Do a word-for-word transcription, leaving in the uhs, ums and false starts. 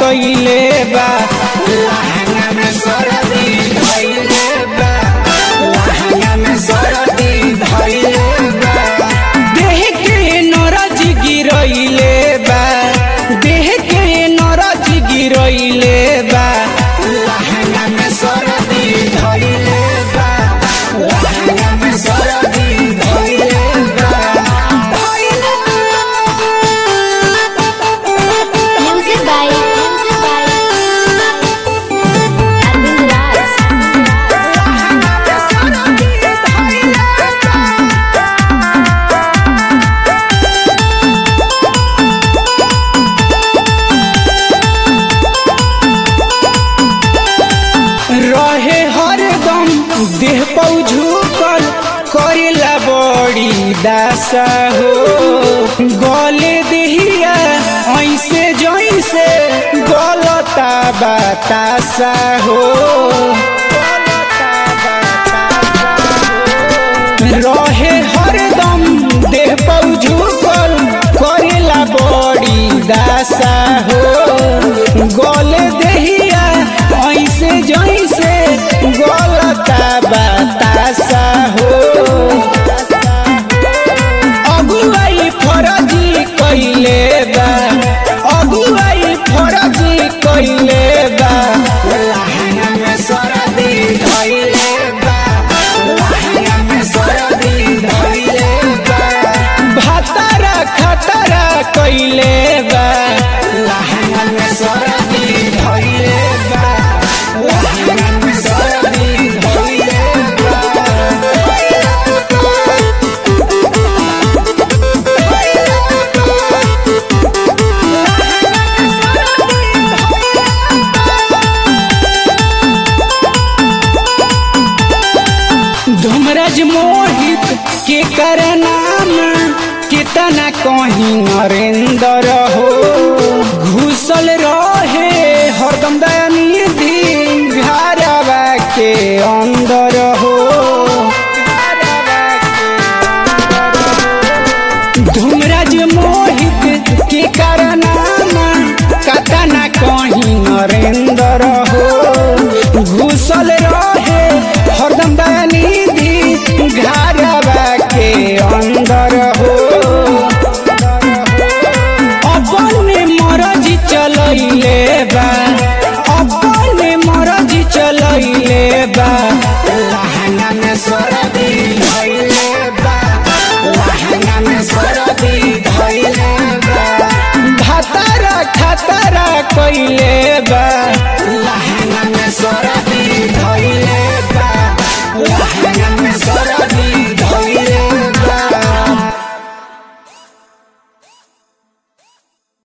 गइले बा लहंगा में सरदी धइले बा लहंगा में सरदी धइले बा देह के नरज गिरइले बा देह के नरज गिरइले बा लहंगा में सरदी धइले बा लहंगा में सरदी धइले बा Music by Music by Arvind Raj. रहे हरदम देह पौ झुकल करेला बड़ी दासा हो गले देहिया ऐसे जैसे गलता बतासा हो रहे हरदम देह पौ झुकल करेला बड़ी दासा हो गले देहिया ऐसे जैसे गलता बतासा हो अगुवाई फरजी कइले बा अगुवाई फरजी कइले बा लहंगा में सरदी धइले बा लहंगा में सरदी धइले बा भातारा खतरा कइले बा लहंगा में सरदी धइले बा लहंगा में सरदी धइले बा धूमराज मोहित के कर नाम कितना कहीं नरेंद्र हो घुसल रहे हरदम दयानिधि घरवा के अंदर हो धूमराज मोहित के कर नाम कितना कहीं नरेंद्र हो घुसल रहे हरदम दयानिधि घरवा के अंदर हो अपने मरज चलैले बा अपने मरज चलैले बा लहंगा में सरदी धइले बा लहंगा में सरदी धइले बा भातारा खतरा कइले बा